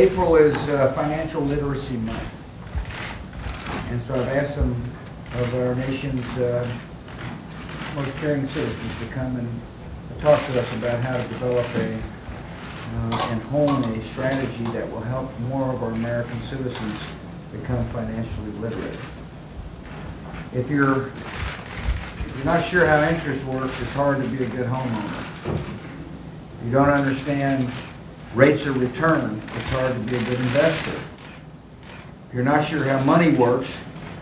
April is Financial Literacy Month, and so I've asked some of our nation's most caring citizens to come and talk to us about how to develop and hone a strategy that will help more of our American citizens become financially literate. If you're not sure how interest works, it's hard to be a good homeowner. If you don't understand rates of return, it's hard to be a good investor. If you're not sure how money works,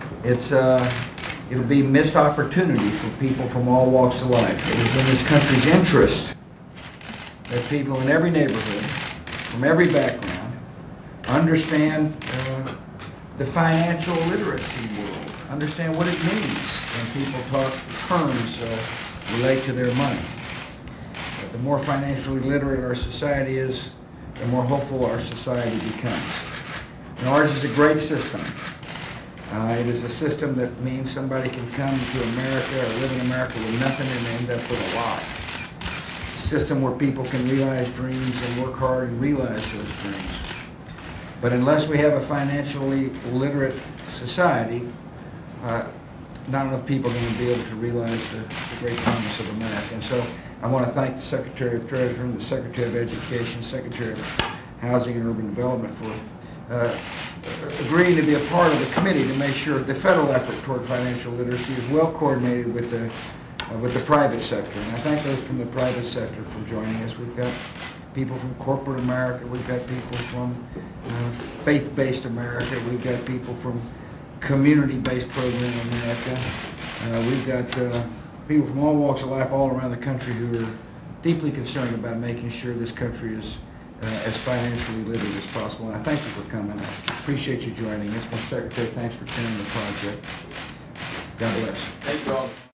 it'll be missed opportunity for people from all walks of life. It is in this country's interest that people in every neighborhood, from every background, understand the financial literacy world, understand what it means when people talk terms relate to their money. The more financially literate our society is, the more hopeful our society becomes. And ours is a great system. It is a system that means somebody can come to America or live in America with nothing and end up with a lot. A system where people can realize dreams and work hard and realize those dreams. But unless we have a financially literate society, not enough people are going to be able to realize the great promise of America. And so I want to thank the Secretary of Treasury, the Secretary of Education, Secretary of Housing and Urban Development for agreeing to be a part of the committee to make sure the federal effort toward financial literacy is well coordinated with the private sector. And I thank those from the private sector for joining us. We've got people from corporate America, we've got people from faith-based America, we've got people from community-based program America. We've got people from all walks of life all around the country who are deeply concerned about making sure this country is as financially literate as possible. And I thank you for coming. I appreciate you joining us. Mr. Secretary, thanks for chairing the project. God bless. Thank you all.